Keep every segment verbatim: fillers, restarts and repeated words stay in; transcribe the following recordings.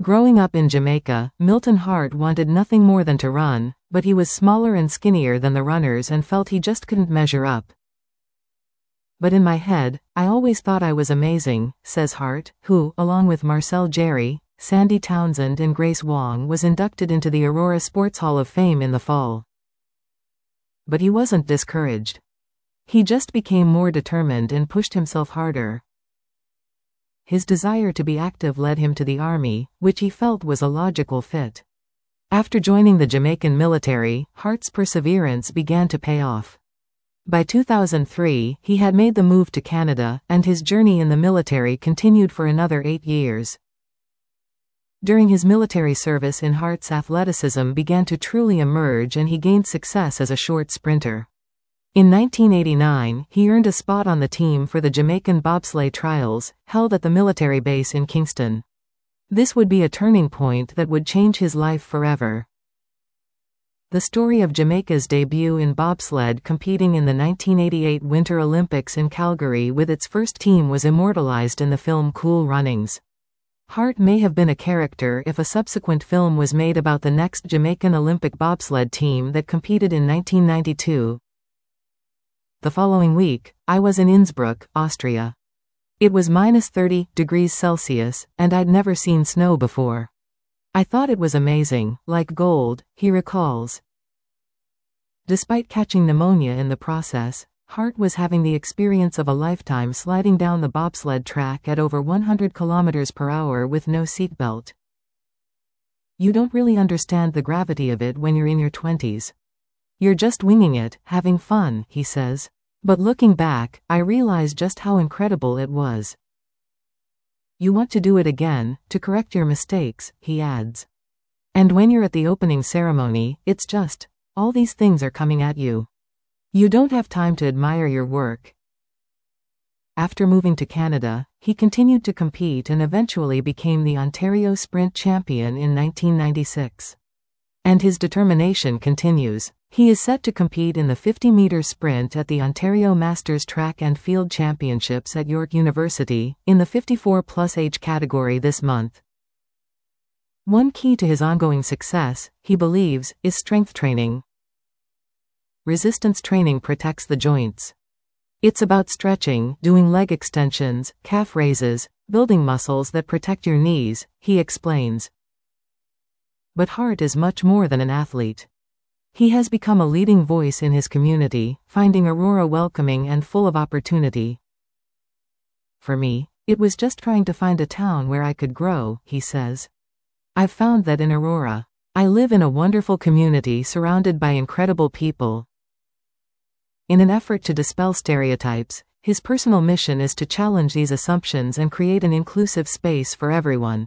Growing up in Jamaica, Milton Hart wanted nothing more than to run, but he was smaller and skinnier than the runners and felt he just couldn't measure up. But in my head, I always thought I was amazing, says Hart, who, along with Marcel Jerry, Sandy Townsend and Grace Wong, was inducted into the Aurora Sports Hall of Fame in the fall. But he wasn't discouraged. He just became more determined and pushed himself harder. His desire to be active led him to the army, which he felt was a logical fit. After joining the Jamaican military, Hart's perseverance began to pay off. By two thousand three, he had made the move to Canada, and his journey in the military continued for another eight years. During his military service in Hart's athleticism began to truly emerge and he gained success as a short sprinter. In nineteen eighty-nine, he earned a spot on the team for the Jamaican bobsleigh trials, held at the military base in Kingston. This would be a turning point that would change his life forever. The story of Jamaica's debut in bobsled competing in the nineteen eighty-eight Winter Olympics in Calgary with its first team was immortalized in the film Cool Runnings. Hart may have been a character if a subsequent film was made about the next Jamaican Olympic bobsled team that competed in nineteen ninety-two. The following week, I was in Innsbruck, Austria. It was minus thirty degrees Celsius, and I'd never seen snow before. I thought it was amazing, like gold, he recalls. Despite catching pneumonia in the process, Hart was having the experience of a lifetime sliding down the bobsled track at over one hundred kilometers per hour with no seatbelt. You don't really understand the gravity of it when you're in your twenties. You're just winging it, having fun, he says. But looking back, I realize just how incredible it was. You want to do it again, to correct your mistakes, he adds. And when you're at the opening ceremony, it's just, all these things are coming at you. You don't have time to admire your work. After moving to Canada, he continued to compete and eventually became the Ontario Sprint Champion in nineteen ninety-six. And his determination continues. He is set to compete in the fifty meter sprint at the Ontario Masters Track and Field Championships at York University, in the fifty-four plus age category this month. One key to his ongoing success, he believes, is strength training. Resistance training protects the joints. It's about stretching, doing leg extensions, calf raises, building muscles that protect your knees, he explains. But Hart is much more than an athlete. He has become a leading voice in his community, finding Aurora welcoming and full of opportunity. For me, it was just trying to find a town where I could grow, he says. I've found that in Aurora. I live in a wonderful community surrounded by incredible people. In an effort to dispel stereotypes, his personal mission is to challenge these assumptions and create an inclusive space for everyone.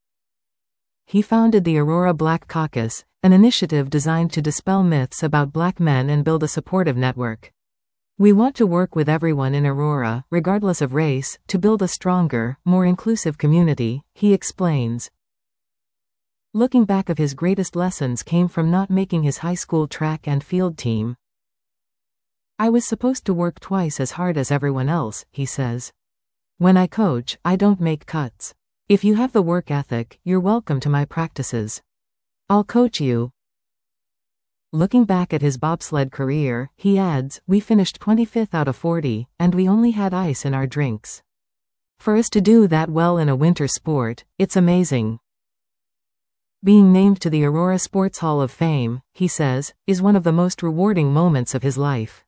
He founded the Aurora Black Caucus, an initiative designed to dispel myths about black men and build a supportive network. We want to work with everyone in Aurora, regardless of race, to build a stronger, more inclusive community, he explains. Looking back, of his greatest lessons came from not making his high school track and field team. I was supposed to work twice as hard as everyone else, he says. When I coach, I don't make cuts. If you have the work ethic, you're welcome to my practices. I'll coach you. Looking back at his bobsled career, he adds, we finished twenty-fifth out of forty, and we only had ice in our drinks. For us to do that well in a winter sport, it's amazing. Being named to the Aurora Sports Hall of Fame, he says, is one of the most rewarding moments of his life.